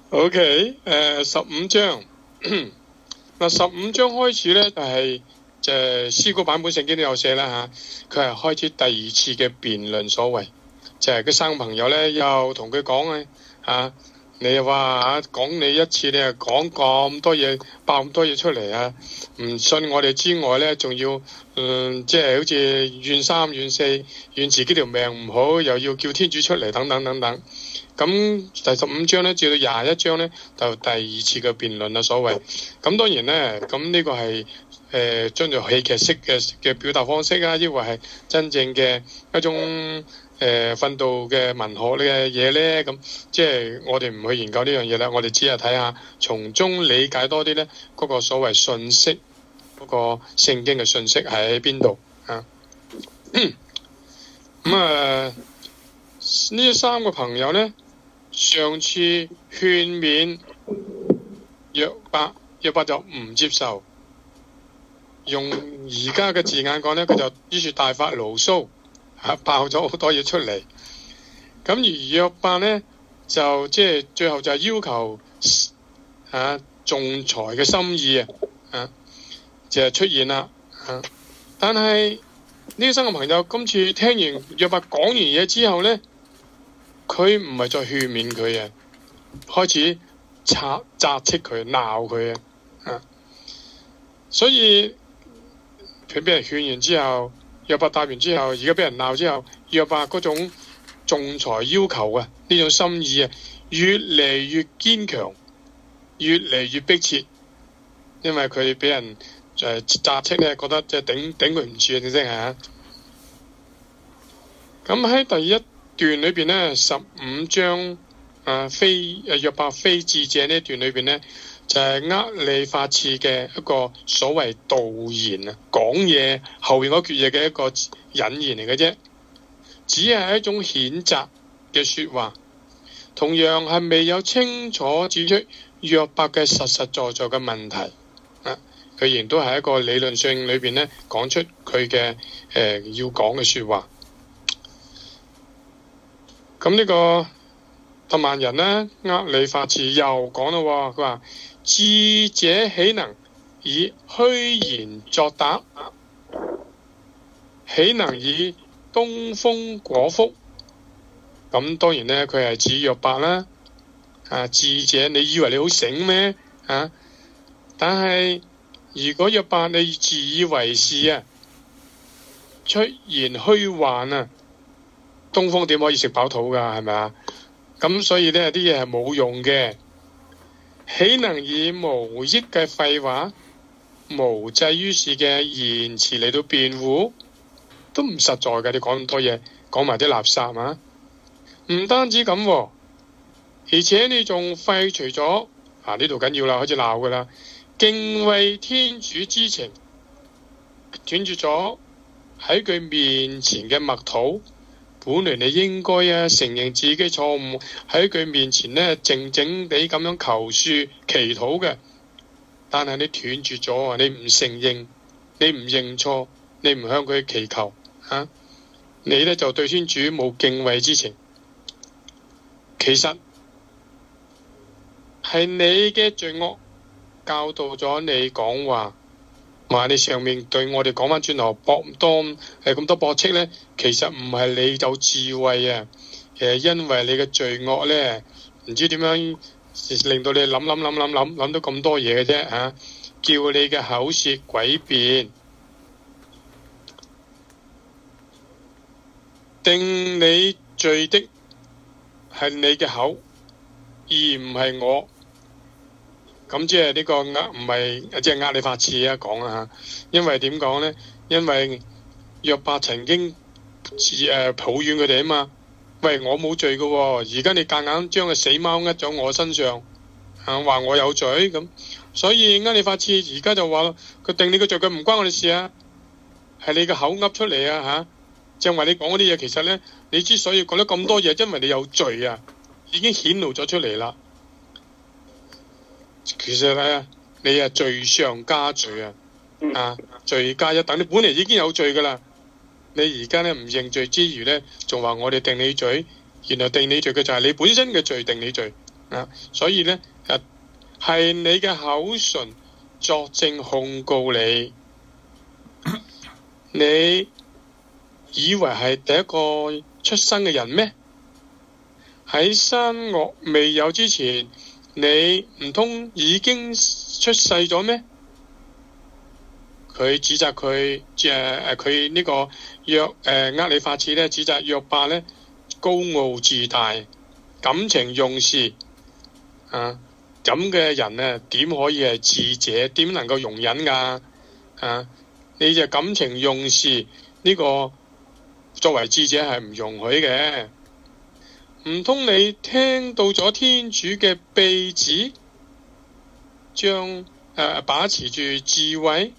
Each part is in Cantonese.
OK，15章嗱，15章開始咧就係詩歌版本聖經都有寫啦嚇，佢係開始第二次嘅辯論，所謂就係佢生朋友咧又同佢講啊，你又話講你一次，你又講咁多嘢，爆咁多嘢出嚟啊，唔信我哋之外咧，仲要即係好似怨三怨四，怨自己條命唔好，又要叫天主出嚟，等等等等。咁第15章咧，至到21章咧，就第二次嘅辯論啦，所謂。咁當然咧，咁呢個係將做戲劇式嘅表達方式啊，抑或係真正嘅一種訓導嘅文學嘅嘢咧？咁即係我哋唔去研究呢樣嘢啦，我哋只係睇下從中理解多啲咧，嗰個所謂信息，嗰個聖經嘅信息喺邊度啊？咁呢三個朋友咧，上次勸勉約伯就唔接受，用而家嘅字眼講咧，佢就於是大發牢騷，爆咗好多嘢出嚟。咁而約伯咧就即係最後就係要求仲裁嘅心意就係出現啦。但係呢三個朋友今次聽完約伯講完嘢之後咧，佢唔係再勸勉佢開始責斥佢、鬧佢所以佢俾人勸完之後，約伯答完之後，而家俾人鬧之後，約伯嗰種仲裁要求呢種心意越嚟越堅強，越嚟越迫切，因為佢俾人責斥咧，覺得即係頂佢唔住正係咁喺第一段裏邊呢，15章約伯非智者呢一段裏邊呢，就係厄利法次嘅一個所謂導言講嘢後面嗰句嘢嘅一個引言嚟嘅啫，只係一種譴責嘅說話，同樣係未有清楚指出約伯嘅實在嘅問題佢仍然都係一個理論性裏邊呢講出佢嘅要講嘅說話。咁呢個特曼人呢，厄利法次又講啦，佢話智者豈能以虛言作答？豈能以東風果腹？咁當然呢，佢係指約伯啦。智者，你以為你好醒咩？但係如果約伯你自以為是出言虛幻東風點可以食飽肚㗎？係咪啊？咁所以呢啲嘢係冇用嘅，豈能以無益嘅廢話、無濟於事嘅言辭嚟到辯護？都唔實在嘅，你講咁多嘢，講埋啲垃圾唔單止咁而且你仲廢除咗呢度緊要啦，開始鬧㗎啦，敬畏天主之情，斷絕咗喺佢面前嘅默禱。本來你應該承認自己錯誤，喺佢面前呢靜靜地咁樣求恕祈禱嘅，但係你斷絕咗你唔承認，你唔認錯，你唔向佢祈求你呢就對天主冇敬畏之情。其實係你嘅罪惡教導咗你講話你上面對我哋講翻轉頭咁多駁斥呢，其實唔係你有智慧因為你嘅罪惡呢，唔知點樣令到你諗到咁多嘢嘅啫叫你嘅口舌詭辯，定你罪的係你嘅口，而唔係我。咁即係呢個唔係即係厄利法次講因為點講呢？因為約伯曾經抱怨佢哋嘛，喂，我冇罪㗎而家你夾硬將個死貓呃咗我身上話我有罪咁，所以厄利法次而家就話佢定你個罪，佢唔關我哋事係你個口噏出嚟正話你講嗰啲嘢，其實呢，你之所以講得咁多嘢，因為你有罪已經顯露咗出嚟啦。其實呢，你罪上加罪罪加一等，你本嚟已經有罪噶啦，你而家呢唔認罪之餘呢，仲話我哋定你罪，原來定你罪嘅就係你本身嘅罪定你罪， 所以呢，係你嘅口唇作證控告你，你以為係第一個出生嘅人咩？喺生惡未有之前，你唔通已經出世咗咩？佢指責佢，佢呢個厄里法次咧，指責約伯咧高傲自大、感情用事咁嘅人咧，點可以係智者？點能夠容忍噶？你就感情用事呢個作為智者係唔容許嘅。唔通你聽到咗天主嘅鼻子，將把持住智慧？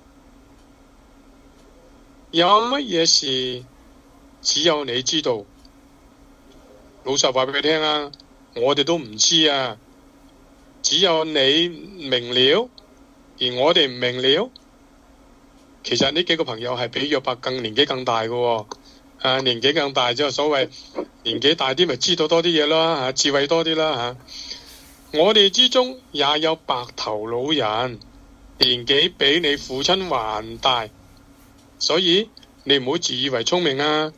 有乜嘢事只有你知道？老實話俾佢聽啊，我哋都唔知啊，只有你明了，而我哋唔明了。其實呢幾個朋友係比約伯年紀更大嘅，年紀更大即係所謂年紀大啲咪知道多啲嘢啦，智慧多啲啦。我哋之中也有白頭老人，年紀比你父親還大。所以你唔好自以為聰明啊！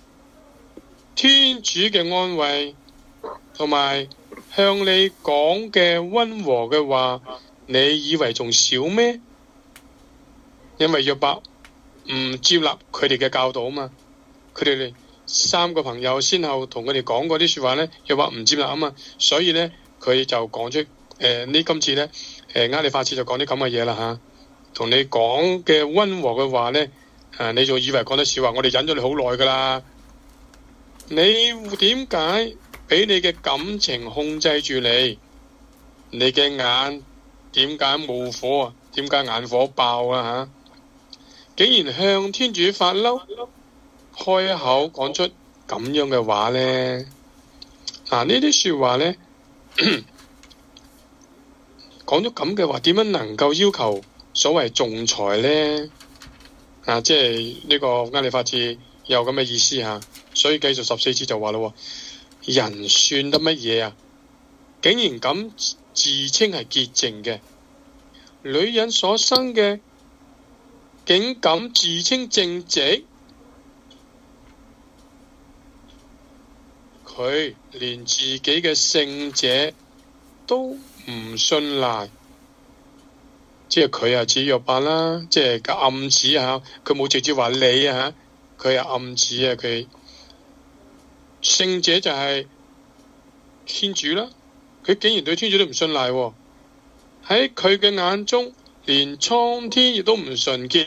天主嘅安慰同埋向你講嘅溫和嘅話，你以為仲少咩？因為約伯唔接納佢哋嘅教導啊嘛，佢哋三個朋友先後同佢哋講過啲說話呢，約伯唔接納啊嘛，所以呢，佢就講出今次呢，厄里法次就講啲咁嘅嘢啦吓，同你講嘅溫和嘅話呢。你就以為講得笑話，我哋忍咗你好耐噶啦。你點解俾你嘅感情控制住你？你嘅眼點解冒火啊？點解眼火爆啊？竟然向天主發嬲，開口講出咁樣嘅話呢？呢啲說話呢，講咗咁嘅話，點樣能夠要求所謂仲裁呢？即係呢個厄里法次有咁嘅意思吓，所以繼續14節就話咯，人算得乜嘢啊？竟然咁自稱係潔淨嘅，女人所生嘅，竟敢自稱正直，佢連自己嘅聖者都唔信賴。即係佢係指約伯啦，即係個暗指吓，佢冇直接話你啊，佢係暗指啊，佢聖者就係天主啦，佢竟然對天主都唔信賴，喺佢嘅眼中，連蒼天亦都唔純潔，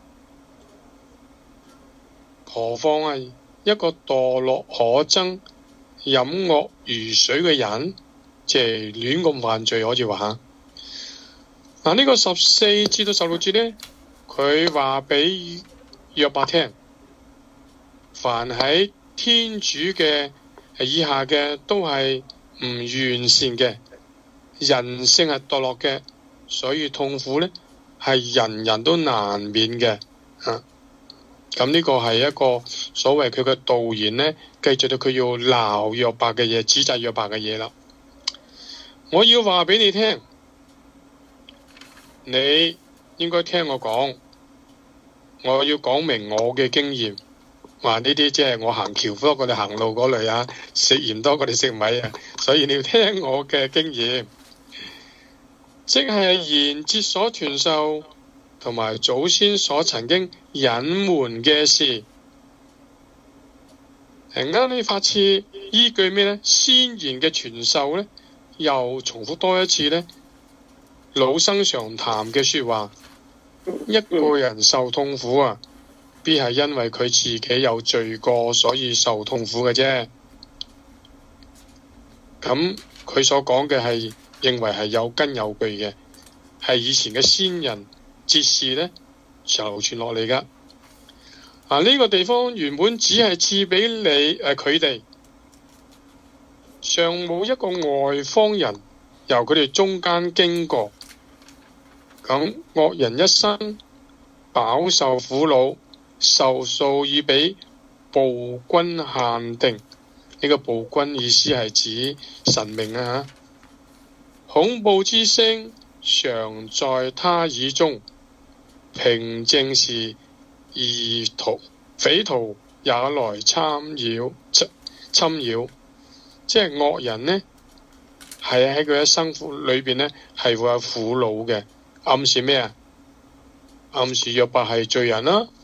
何況係一個墮落可憎、飲惡如水嘅人，即係亂咁犯罪，可以話吓。呢個14至到16節呢，佢話俾約伯聽，凡喺天主嘅以下嘅都係唔完善嘅，人性係墮落嘅，所以痛苦呢係人人都難免嘅。咁呢個係一個所謂佢嘅導言呢，繼續到佢要鬧約伯嘅嘢，指責約伯嘅嘢啦。我要話俾你聽。你應該聽我講，我要講明我嘅經驗。話呢啲即係我行橋多過你行路嗰類啊，食鹽多過你食米啊，所以你要聽我嘅經驗，即係賢哲所傳授同埋祖先所曾經隱瞞嘅事。厄里法次依據咩呢？先賢嘅傳授呢，又重複多一次呢。老生常談嘅說話，一個人受痛苦啊，必係因為佢自己有罪過，所以受痛苦嘅啫。咁佢所講嘅係認為係有根有據嘅，係以前嘅先人哲士呢流傳落嚟噶。呢個地方原本只係賜俾你佢哋，尚冇一個外方人由佢哋中間經過。咁惡人一生飽受苦惱，壽數已俾暴君限定。 呢個暴君意思係指神明啊，恐怖之聲常在他耳中，平靜時匪徒也來侵擾，即係惡人呢，係喺佢一生裏邊呢，係會有苦惱嘅，暗示咩啊？暗示約伯係罪人啦，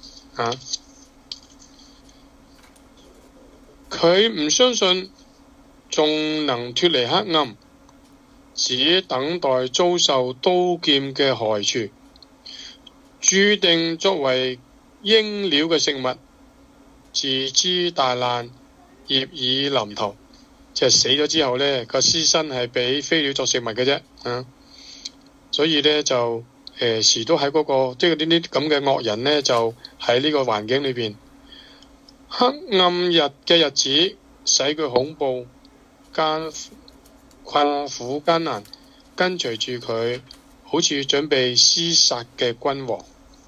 佢唔相信仲能脫離黑暗，只等待遭受刀劍嘅害處，注定作為鷹鳥嘅食物，自知大難，業已臨頭，即係死咗之後呢，個屍身係俾飛鳥作食物嘅啫，所以呢，就時都喺嗰個即係呢啲咁嘅惡人呢，就喺呢個環境裏邊，黑暗嘅日子使佢恐怖、困苦艱難，跟隨住佢，好似準備廝殺嘅君王。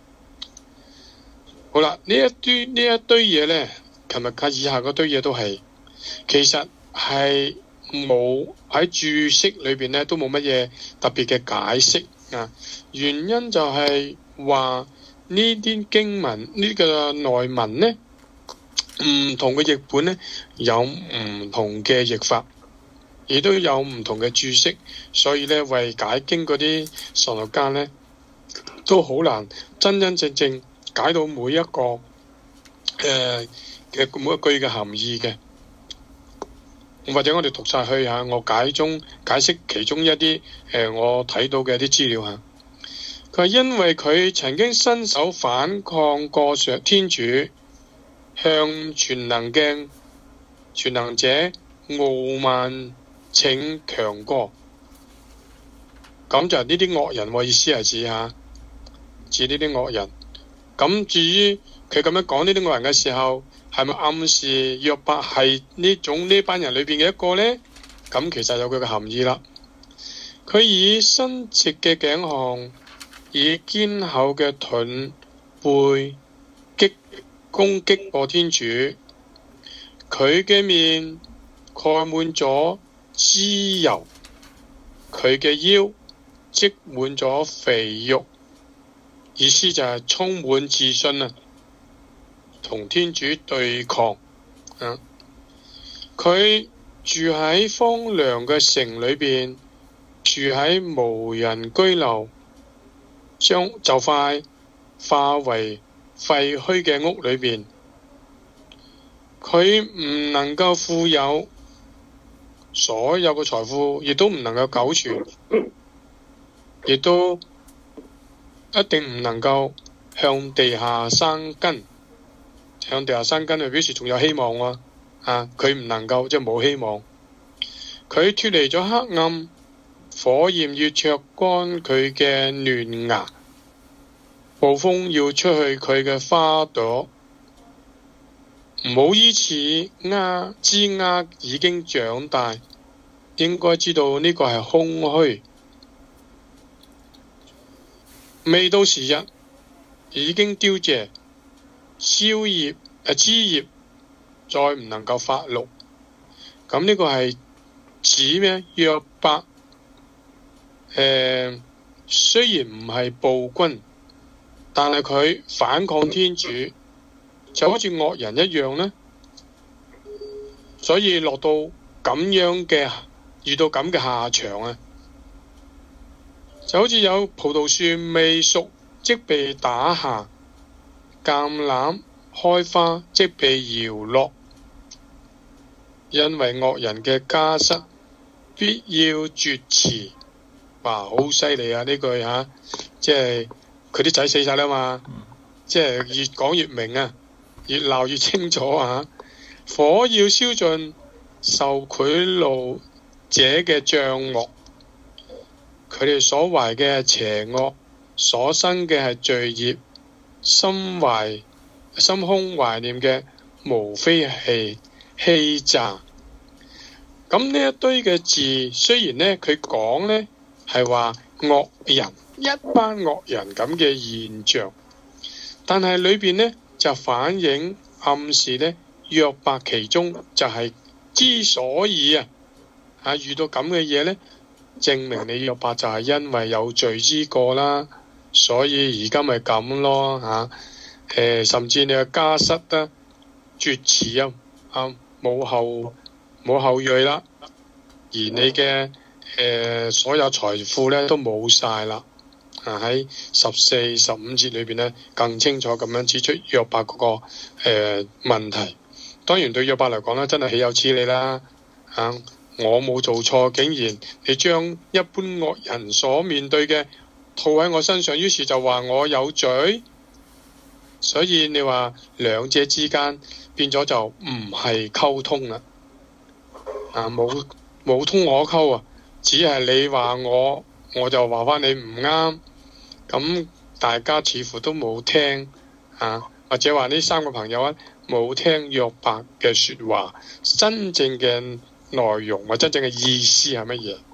好啦，呢一堆嘢呢，琴日以下嗰堆嘢都係，其實係冇喺注釋裏邊呢，都冇乜嘢特別嘅解釋啊。原因就係話呢啲經文呢個內文呢，唔同嘅譯本呢，有唔同嘅譯法，亦都有唔同嘅注釋，所以呢，為解經嗰啲神學家呢，都好難真正解到每一個嘅每一句嘅含義嘅。或者我哋讀晒去下，我解釋其中一啲我睇到嘅一啲資料吓。佢話因為佢曾經伸手反抗過天主，向全能者傲慢逞強過，咁就係呢啲惡人，我意思係指呢啲惡人。咁至於佢咁樣講呢啲惡人嘅時候，係咪暗示約伯係呢班人裏邊嘅一個呢？咁其實有佢嘅含義啦。佢以伸直嘅頸項，以堅厚嘅盾背攻擊過天主，佢嘅面蓋滿咗脂油，佢嘅腰積滿咗肥肉，意思就係充滿自信啊，同天主對抗啊！佢住喺荒涼嘅城裏邊，住喺無人居留，就快化為廢墟嘅屋裏邊。佢唔能夠富有所有嘅財富，亦都唔能夠久存，亦都一定唔能夠向地下生根。向地下生根就表示仲有希望喎，佢唔能夠即係冇希望。佢脫離咗黑暗，火焰要灼乾佢嘅嫩芽，暴風要出去佢嘅花朵。唔好依此枝丫已經長大，應該知道呢個係空虛。未到時日，已經凋謝，枝葉再唔能夠發綠。咁呢個係指咩？約伯雖然唔係暴君，但係佢反抗天主，就好似惡人一樣呢。所以落到咁樣嘅，遇到咁嘅下場啊，就好似有葡萄樹未熟即被打下，橄欖開花即被搖落，因為惡人嘅家室必要絕嗣。哇，好犀利啊！呢句即係佢啲仔死晒啦嘛，即係越講越明啊，越鬧越清楚啊！火要燒盡受賄賂者嘅帳幕，佢哋所懷嘅係邪惡，所生嘅係罪孽，心胸懷念嘅無非係欺詐。咁呢一堆嘅字，雖然呢，佢講呢係話惡人，一班惡人咁嘅現象，但係裏邊呢就反映暗示呢，約伯其中就係之所以遇到咁嘅嘢呢，證明你約伯就係因為有罪之過啦，所以而家咪咁咯甚至你嘅家室絕嗣冇後裔啦，而你嘅所有財富咧都冇晒啦。喺14、15節裏邊咧，更清楚咁樣指出約伯嗰個問題。當然對約伯嚟講咧，真係豈有此理啦！我冇做錯，竟然你將一般惡人所面對嘅套喺我身上，於是就話我有罪。所以你話兩者之間變咗就唔係溝通啦，冇通可溝只係你話我就話翻你唔啱。咁大家似乎都冇聽或者話呢三個朋友冇聽約伯嘅說話，真正嘅內容或真正嘅意思係乜嘢？